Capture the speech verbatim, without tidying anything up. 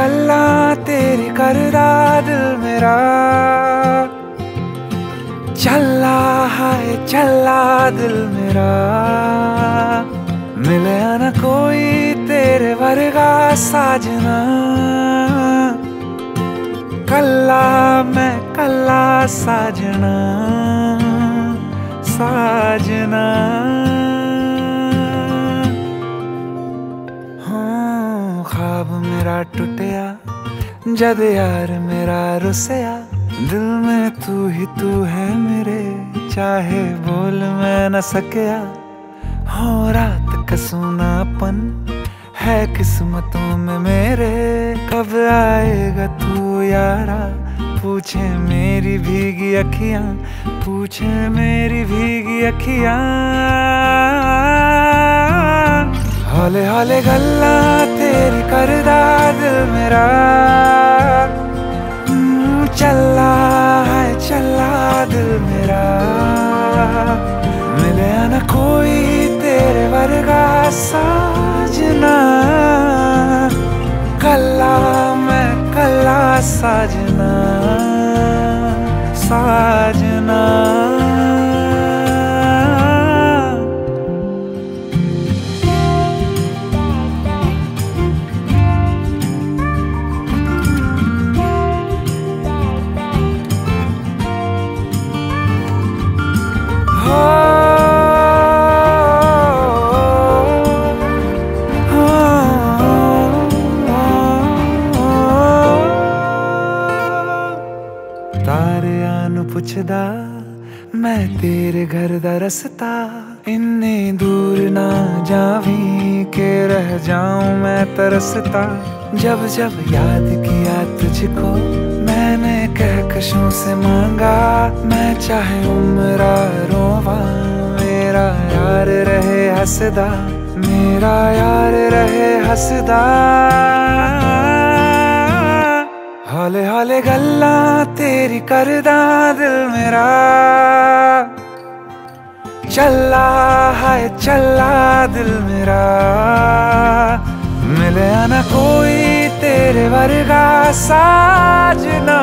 गल्ला तेरी करदा दिल मेरा चला है चला दिल मेरा मिले न कोई तेरे वर्गा साजना कल्ला मैं कल्ला साजना साजना हाँ ख्वाब मेरा टूटिया जद यार मेरा रुसया दिल में तू ही तू है मेरे चाहे बोल मैं न सकया हो रात का सूनापन है किस्मतों में मेरे कब आएगा तू यारा पूछे मेरी भीगी अखियां पूछे मेरी भीगी अखियां हौले हौले गल्ला तेरी करदा दिल मेरा चला है चला दिल मेरा मिले न कोई तेरे वर्गा साजना कल्ला मैं कल्ला साजना साजना तारे आन पुछदा मैं तेरे घर दा रस्ता इन्ने दूर ना जावी के रह जाऊं मैं तरसता जब जब याद किया तुझको मैंने कहकशों से मांगा मैं चाहे उम्र रोवा मेरा यार रहे हंसदा मेरा यार रहे हंसदा हौले हौले गल्ला तेरी करदा दिल मेरा चला है चला दिल मेरा मिले न कोई तेरे वर्गा साजना